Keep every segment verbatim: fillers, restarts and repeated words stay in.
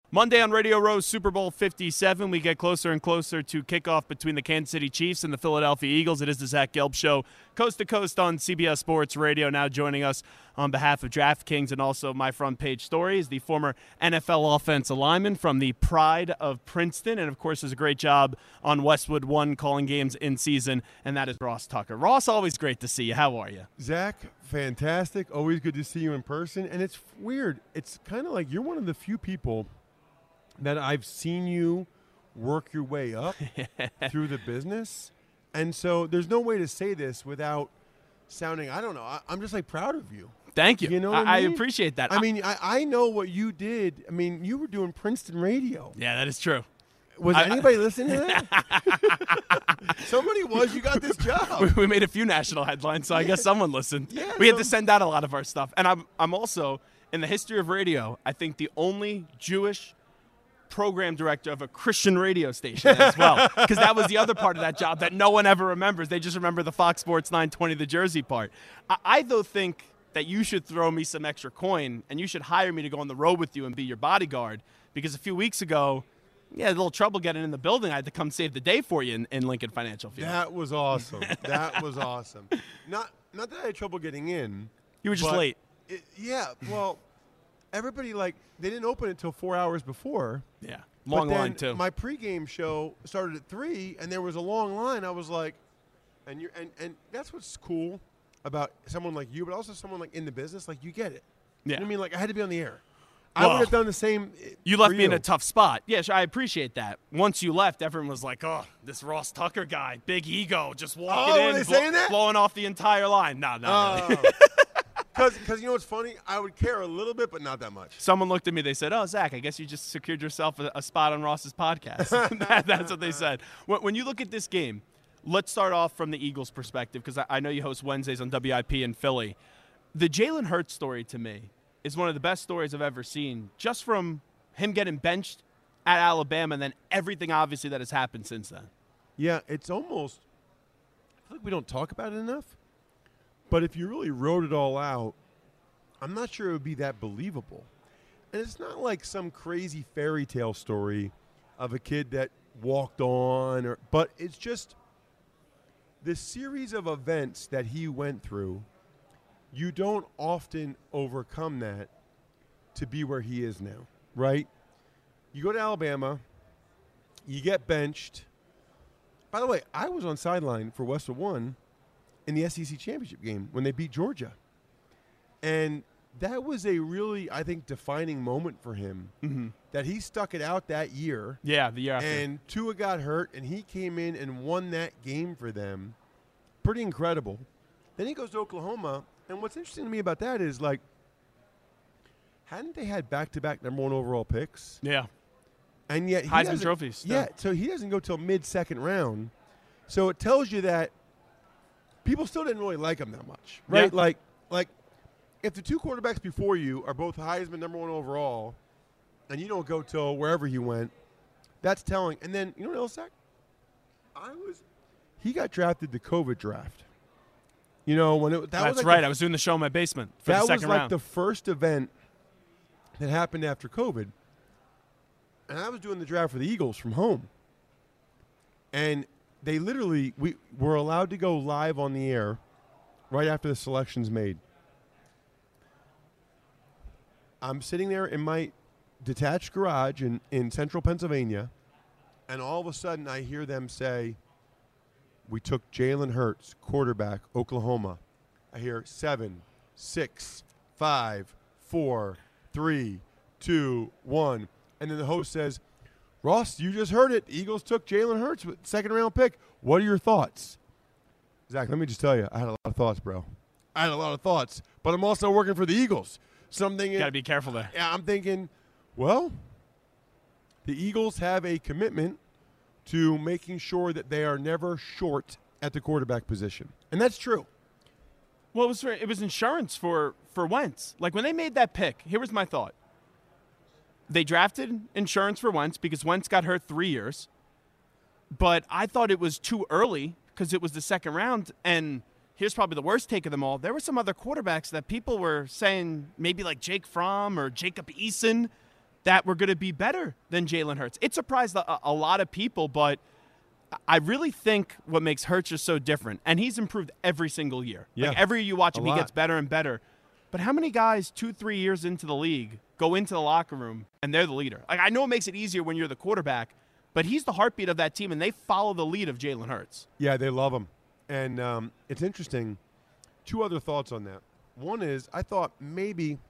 Monday on Radio Row, Super Bowl fifty-seven. We get closer and closer to kickoff between the Kansas City Chiefs and the Philadelphia Eagles. It is the Zach Gelb Show, coast to coast on C B S Sports Radio. Now joining us on behalf of DraftKings and also my front page story is the former N F L offensive lineman from the Pride of Princeton, and of course does a great job on Westwood One calling games in season, and that is Ross Tucker. Ross, always great to see you. How are you? Zach, fantastic. Always good to see you in person. And it's weird. It's kind of like you're one of the few people that I've seen you work your way up through the business. And so there's no way to say this without sounding, I don't know, I, I'm just like proud of you. Thank you. You know I, what I, mean? I appreciate that. I mean, I, I know what you did. I mean, you were doing Princeton radio. Yeah, that is true. Was I, anybody listening to that? Somebody was. You got this job. We, we made a few national headlines, so I guess someone listened. Yeah, we had so- to send out a lot of our stuff. And I'm, I'm also, in the history of radio, I think the only Jewish program director of a Christian radio station as well, because that was the other part of that job that no one ever remembers. They just remember the Fox Sports nine twenty, the Jersey part. I, I though think that you should throw me some extra coin and you should hire me to go on the road with you and be your bodyguard, because a few weeks ago, yeah, a little trouble getting in the building. I had to come save the day for you in, in Lincoln Financial Field. That was awesome. That was awesome. Not not that I had trouble getting in. You were just but late. It, yeah, well, everybody, like, they didn't open it until four hours before. Yeah, long but then line too. My pregame show started at three, and there was a long line. I was like, and you and and that's what's cool about someone like you, but also someone like in the business. Like, you get it. Yeah. You know what I mean? Like, I had to be on the air. I Well, would have done the same. uh, You for left me in you. a tough spot. Yes, I appreciate that. Once you left, everyone was like, oh, this Ross Tucker guy, big ego, just walking Oh, were in, they blo- saying that? blowing off the entire line. No, no, really. Because you know what's funny? I would care a little bit, but not that much. Someone looked at me. They said, oh, Zach, I guess you just secured yourself a, a spot on Ross's podcast. that, that's what they said. When, when you look at this game, let's start off from the Eagles' perspective, because I, I know you host Wednesdays on W I P in Philly. The Jalen Hurts story, to me, is one of the best stories I've ever seen, just from him getting benched at Alabama and then everything, obviously, that has happened since then. Yeah, it's almost – I feel like we don't talk about it enough. But if you really wrote it all out, I'm not sure it would be that believable. And it's not like some crazy fairy tale story of a kid that walked on, or but it's just the series of events that he went through. You don't often overcome that to be where he is now, right? You go to Alabama, you get benched. By the way, I was on sideline for Westwood One in the S E C championship game when they beat Georgia. And that was a really, I think, defining moment for him, Mm-hmm. that he stuck it out that year. Yeah, the year after. And Tua got hurt, and he came in and won that game for them. Pretty incredible. Then he goes to Oklahoma, and what's interesting to me about that is, like, hadn't they had back-to-back number one overall picks? yeah. And yet he Heisman doesn't- trophies. Yeah, so he doesn't go till mid-second round. So it tells you that people still didn't really like him that much, right? Yeah. Like, like if the two quarterbacks before you are both Heisman number one overall, and you don't go till wherever he went, that's telling. And then you know what else, Zach? I was he got drafted the COVID draft. You know when it that That's was like right. The, I was doing the show in my basement for that the was second like round. the first event that happened after COVID. And I was doing the draft for the Eagles from home. And they literally, we were allowed to go live on the air right after the selection's made. I'm sitting there in my detached garage in, in central Pennsylvania, and all of a sudden I hear them say, we took Jalen Hurts, quarterback, Oklahoma. I hear seven, six, five, four, three, two, one. And then the host says, Ross, you just heard it. The Eagles took Jalen Hurts with second round pick. What are your thoughts? Zach, let me just tell you, I had a lot of thoughts, bro. I had a lot of thoughts. But I'm also working for the Eagles. So I'm thinking, Got to be careful there. yeah, I'm thinking, well, the Eagles have a commitment to making sure that they are never short at the quarterback position. And that's true. Well, it was for, it was insurance for, for Wentz. Like, when they made that pick, here was my thought. They drafted insurance for Wentz because Wentz got hurt three years. But I thought it was too early because it was the second round. And here's probably the worst take of them all. There were some other quarterbacks that people were saying, maybe like Jake Fromm or Jacob Eason, that were going to be better than Jalen Hurts. It surprised a, a lot of people, but I really think what makes Hurts just so different, and he's improved every single year. Yeah, like every year you watch him, he gets better and better. But how many guys two, three years into the league go into the locker room and they're the leader? Like, I know it makes it easier when you're the quarterback, but he's the heartbeat of that team, and they follow the lead of Jalen Hurts. Yeah, they love him. And um, it's interesting. Two other thoughts on that. One is I thought maybe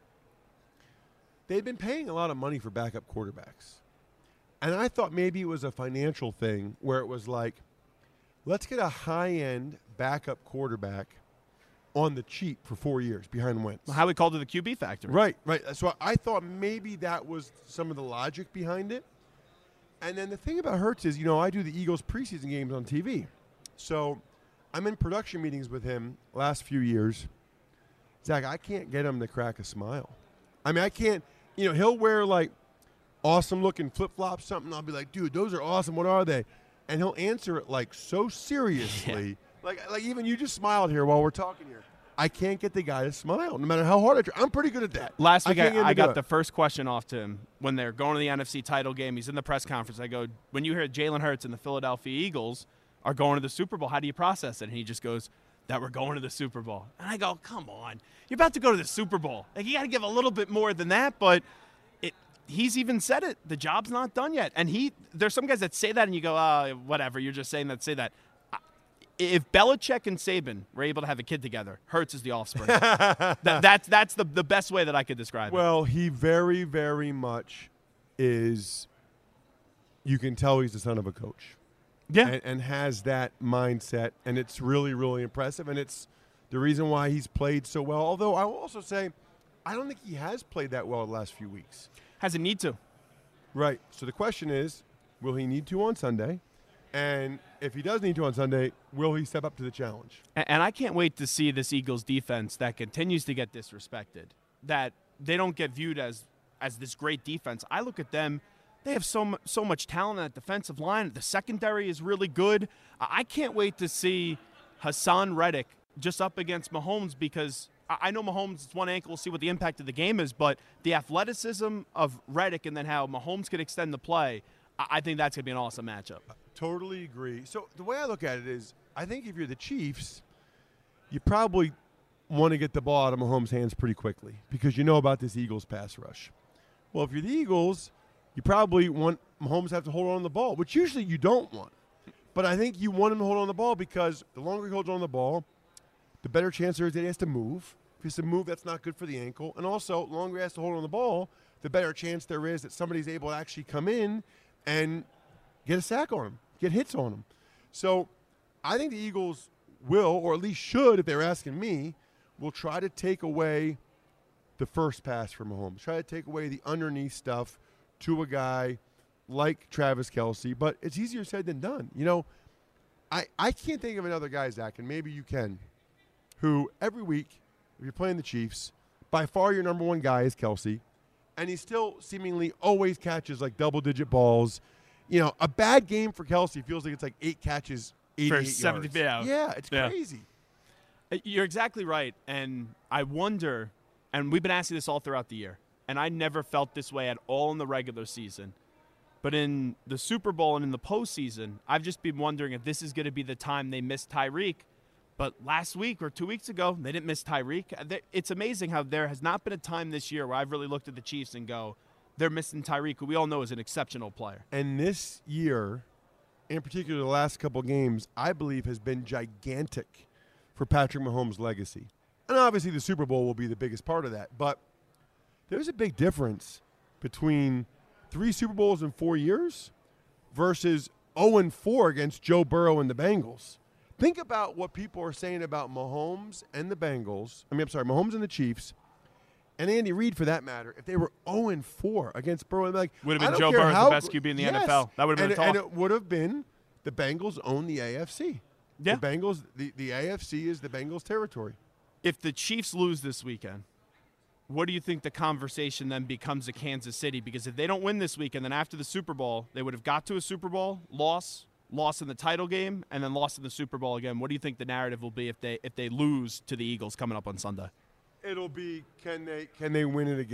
they'd been paying a lot of money for backup quarterbacks. And I thought maybe it was a financial thing where it was like, let's get a high-end backup quarterback on the cheap for four years behind Wentz. Well, how we called it the Q B factor. Right, right. So I thought maybe that was some of the logic behind it. And then the thing about Hurts is, you know, I do the Eagles preseason games on T V. So I'm in production meetings with him last few years. Zach, I can't get him to crack a smile. I mean, I can't, you know, he'll wear like awesome looking flip-flops, something. I'll be like, dude, those are awesome. What are they? And he'll answer it like so seriously. Yeah. Like, like even you just smiled here while we're talking here. I can't get the guy to smile, no matter how hard I try. I'm pretty good at that. Last week, I, I, I got it. the first question off to him when they're going to the N F C title game. He's in the press conference. I go, when you hear Jalen Hurts and the Philadelphia Eagles are going to the Super Bowl, how do you process it? And he just goes, that we're going to the Super Bowl. And I go, come on. You're about to go to the Super Bowl. Like, you got to give a little bit more than that, but it. He's even said it. The job's not done yet. And he, there's some guys that say that, and you go, oh, whatever. You're just saying that, say that. If Belichick and Saban were able to have a kid together, Hurts is the offspring. that, that's that's the, the best way that I could describe well, it. Well, he very, very much is – you can tell he's the son of a coach. Yeah. And, and has that mindset, and it's really, really impressive. And it's the reason why he's played so well. Although I will also say I don't think he has played that well the last few weeks. Hasn't need to. Right. So the question is, will he need to on Sunday? And if he does need to on Sunday, will he step up to the challenge? And, and I can't wait to see this Eagles defense that continues to get disrespected, that they don't get viewed as as this great defense. I look at them, they have so, so much talent on that defensive line. The secondary is really good. I can't wait to see Hassan Reddick just up against Mahomes, because I know Mahomes, it's one ankle, we'll see what the impact of the game is, but the athleticism of Reddick and then how Mahomes could extend the play, I think that's going to be an awesome matchup. Totally agree. So the way I look at it is, I think if you're the Chiefs, you probably want to get the ball out of Mahomes' hands pretty quickly because you know about this Eagles pass rush. Well, if you're the Eagles, you probably want Mahomes to have to hold on to the ball, which usually you don't want. But I think you want him to hold on to the ball because the longer he holds on to the ball, the better chance there is that he has to move. If he has to move, that's not good for the ankle. And also, the longer he has to hold on the ball, the better chance there is that somebody's able to actually come in and get a sack on him, get hits on him. So I think the Eagles will, or at least should, if they're asking me, will try to take away the first pass from Mahomes, try to take away the underneath stuff to a guy like Travis Kelce. But it's easier said than done. You know, I, I can't think of another guy, Zach, and maybe you can, who every week, if you're playing the Chiefs, by far your number one guy is Kelce, and he still seemingly always catches like double-digit balls. You know, a bad game for Kelce feels like it's like eight catches, eighty-eight for seventy, yards. Yeah, yeah, it's yeah. crazy. You're exactly right, and I wonder, and we've been asking this all throughout the year, and I never felt this way at all in the regular season. But in the Super Bowl and in the postseason, I've just been wondering if this is going to be the time they miss Tyreek. But last week or two weeks ago, they didn't miss Tyreek. It's amazing how there has not been a time this year where I've really looked at the Chiefs and go, they're missing Tyreek, who we all know is an exceptional player. And this year, in particular the last couple games, I believe has been gigantic for Patrick Mahomes' legacy. And obviously the Super Bowl will be the biggest part of that. But there's a big difference between three Super Bowls in four years versus oh and four against Joe Burrow and the Bengals. Think about what people are saying about Mahomes and the Bengals. I mean, I'm sorry, Mahomes and the Chiefs, and Andy Reid for that matter. If they were oh and four against Burrow, like, would have been Joe Burrow the best Q B in the yes. N F L. That would have been and, a talk. And it would have been the Bengals own the A F C. Yeah. The Bengals, the, the A F C is the Bengals' territory. If the Chiefs lose this weekend, what do you think the conversation then becomes at Kansas City? Because if they don't win this weekend, then after the Super Bowl, they would have got to a Super Bowl, loss, lost in the title game, and then lost in the Super Bowl again. What do you think the narrative will be if they if they lose to the Eagles coming up on Sunday? It'll be, can they can they win it again?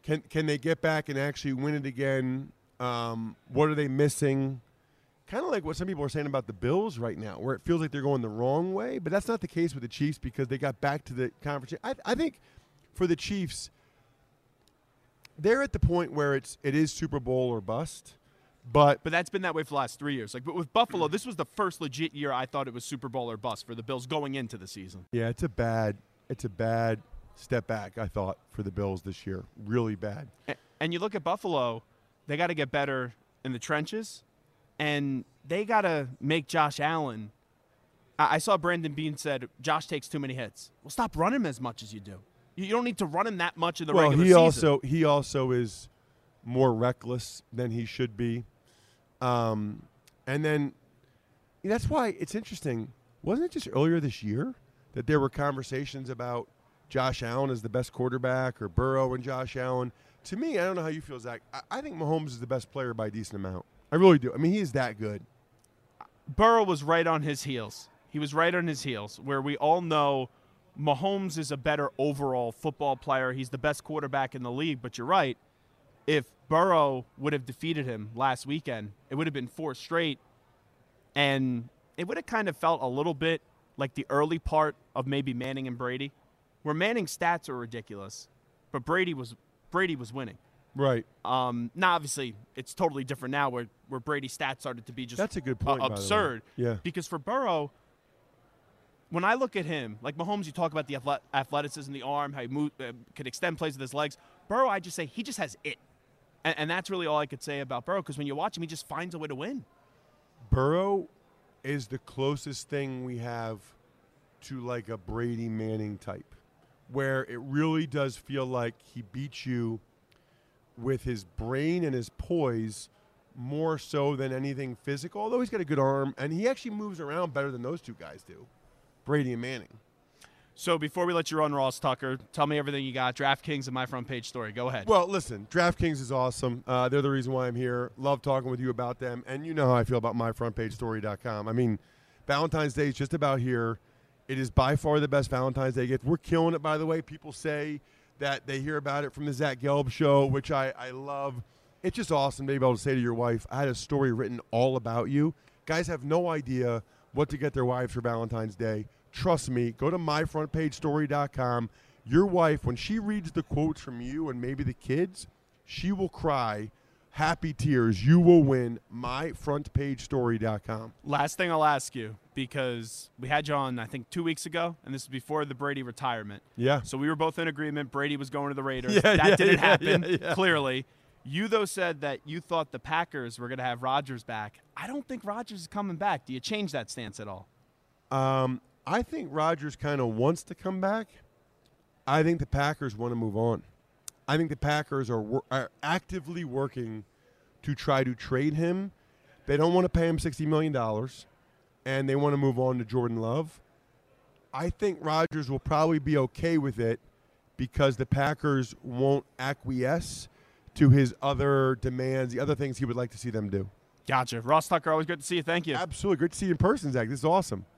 Can can they get back and actually win it again? Um, what are they missing? Kind of like what some people are saying about the Bills right now, where it feels like they're going the wrong way, but that's not the case with the Chiefs because they got back to the conference. I, I think for the Chiefs, they're at the point where it's it is Super Bowl or bust. But but that's been that way for the last three years. Like, but with Buffalo, this was the first legit year I thought it was Super Bowl or bust for the Bills going into the season. Yeah, it's a bad, it's a bad step back. I thought for the Bills this year, really bad. And, and you look at Buffalo, they got to get better in the trenches, and they got to make Josh Allen. I, I saw Brandon Beane said Josh takes too many hits. Well, stop running him as much as you do. You, you don't need to run him that much in the well, regular he season. also he also is more reckless than he should be. Um, and then that's why it's interesting. Wasn't it just earlier this year that there were conversations about Josh Allen as the best quarterback or Burrow and Josh Allen? To me, I don't know how you feel, Zach. I, I think Mahomes is the best player by a decent amount. I really do. I mean, he is that good. Burrow was right on his heels. He was right on his heels, where we all know Mahomes is a better overall football player. He's the best quarterback in the league, but you're right. If Burrow would have defeated him last weekend, it would have been four straight, and it would have kind of felt a little bit like the early part of maybe Manning and Brady, where Manning's stats are ridiculous, but Brady was Brady was winning. Right. Um, now, obviously, it's totally different now where, where Brady's stats started to be just That's a good point, uh, by the way. absurd. Yeah. Because for Burrow, when I look at him, like Mahomes, you talk about the athlet- athleticism, the arm, how he move, uh, could extend plays with his legs. Burrow, I just say he just has it. And, and that's really all I could say about Burrow, because when you watch him, he just finds a way to win. Burrow is the closest thing we have to like a Brady Manning type, where it really does feel like he beats you with his brain and his poise more so than anything physical, although he's got a good arm, and he actually moves around better than those two guys do, Brady and Manning. So before we let you run, Ross Tucker, tell me everything you got. DraftKings and My Front Page Story. Go ahead. Well, listen, DraftKings is awesome. Uh, they're the reason why I'm here. Love talking with you about them. And you know how I feel about my front page story dot com. I mean, Valentine's Day is just about here. It is by far the best Valentine's Day gift. We're killing it, by the way. People say that they hear about it from the Zach Gelb show, which I, I love. It's just awesome to be able to say to your wife, I had a story written all about you. Guys have no idea what to get their wives for Valentine's Day. Trust me, go to my front page story dot com. Your wife, when she reads the quotes from you and maybe the kids, she will cry happy tears. You will win. my front page story dot com. Last thing I'll ask you, because we had you on, I think, two weeks ago, and this is before the Brady retirement. Yeah. So we were both in agreement. Brady was going to the Raiders. Yeah, that yeah, didn't yeah, happen, yeah, yeah. clearly. You, though, said that you thought the Packers were going to have Rodgers back. I don't think Rodgers is coming back. Do you change that stance at all? Um, I think Rodgers kind of wants to come back. I think the Packers want to move on. I think the Packers are, wor- are actively working to try to trade him. They don't want to pay him sixty million dollars, and they want to move on to Jordan Love. I think Rodgers will probably be okay with it because the Packers won't acquiesce to his other demands, the other things he would like to see them do. Gotcha. Ross Tucker, always good to see you. Thank you. Absolutely. Great to see you in person, Zach. This is awesome.